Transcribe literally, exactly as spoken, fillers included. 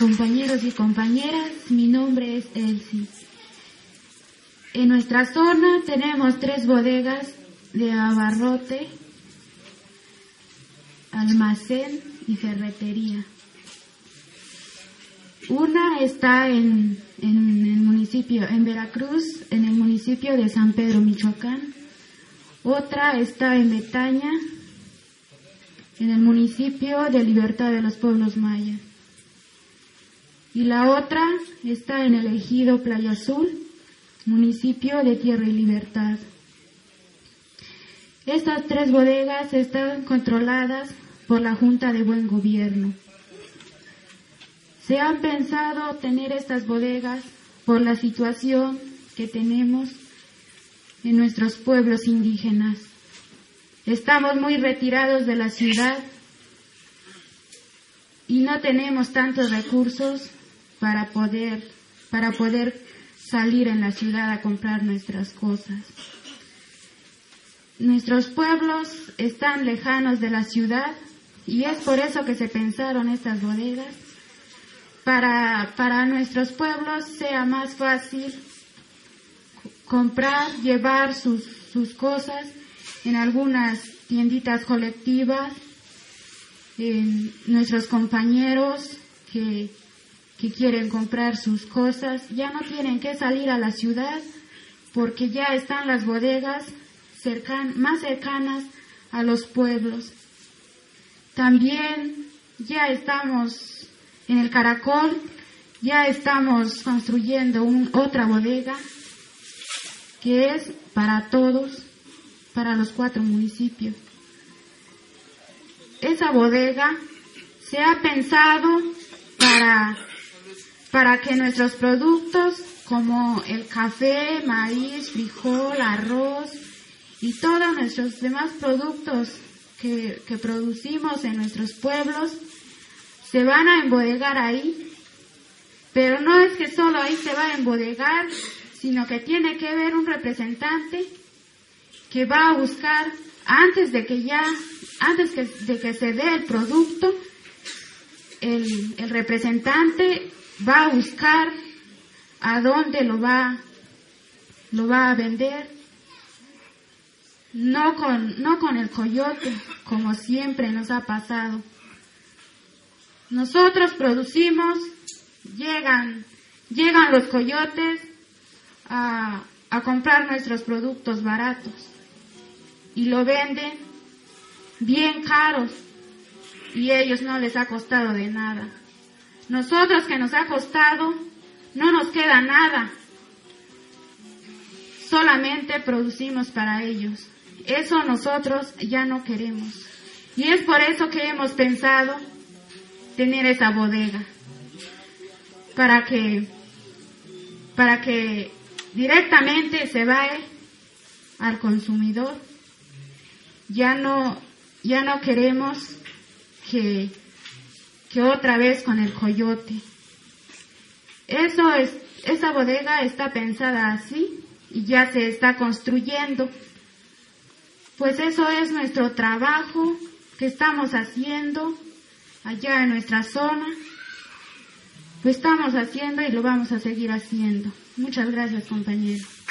compañeros y compañeras, mi nombre es Elsie. En nuestra zona tenemos tres bodegas de abarrote, almacén y ferretería. Una está en, en el municipio, en Veracruz, en el municipio de San Pedro, Michoacán. Otra está en Betaña, en el municipio de Libertad de los Pueblos Mayas. Y la otra está en el ejido Playa Azul, municipio de Tierra y Libertad. Estas tres bodegas están controladas por la Junta de Buen Gobierno. Se han pensado tener estas bodegas por la situación que tenemos en nuestros pueblos indígenas. Estamos muy retirados de la ciudad y no tenemos tantos recursos para poder, para poder salir en la ciudad a comprar nuestras cosas. Nuestros pueblos están lejanos de la ciudad y es por eso que se pensaron estas bodegas, para, para nuestros pueblos sea más fácil comprar, llevar sus, sus cosas en algunas tienditas colectivas. En nuestros compañeros que, que quieren comprar sus cosas ya no tienen que salir a la ciudad porque ya están las bodegas cercan, más cercanas a los pueblos. También ya estamos en el Caracol, ya estamos construyendo un, otra bodega que es para todos, para los cuatro municipios. Esa bodega se ha pensado para, para que nuestros productos como el café, maíz, frijol, arroz y todos nuestros demás productos que, que producimos en nuestros pueblos se van a embodegar ahí, pero no es que solo ahí se va a embodegar, sino que tiene que haber un representante que va a buscar antes de que ya, antes que, de que se dé el producto, el, el representante va a buscar a dónde lo va, lo va a vender, no con, no con el coyote, como siempre nos ha pasado. Nosotros producimos, llegan, llegan los coyotes a, a comprar nuestros productos baratos y lo venden bien caros y a ellos no les ha costado de nada. Nosotros que nos ha costado, no nos queda nada, solamente producimos para ellos. Eso nosotros ya no queremos y es por eso que hemos pensado tener esa bodega, para que, para que directamente se vaya al consumidor. Ya no, ya no queremos que, que otra vez con el coyote. Eso es, esa bodega está pensada así y ya se está construyendo. Pues eso es nuestro trabajo que estamos haciendo allá en nuestra zona. Lo estamos haciendo y lo vamos a seguir haciendo. Muchas gracias, compañeros.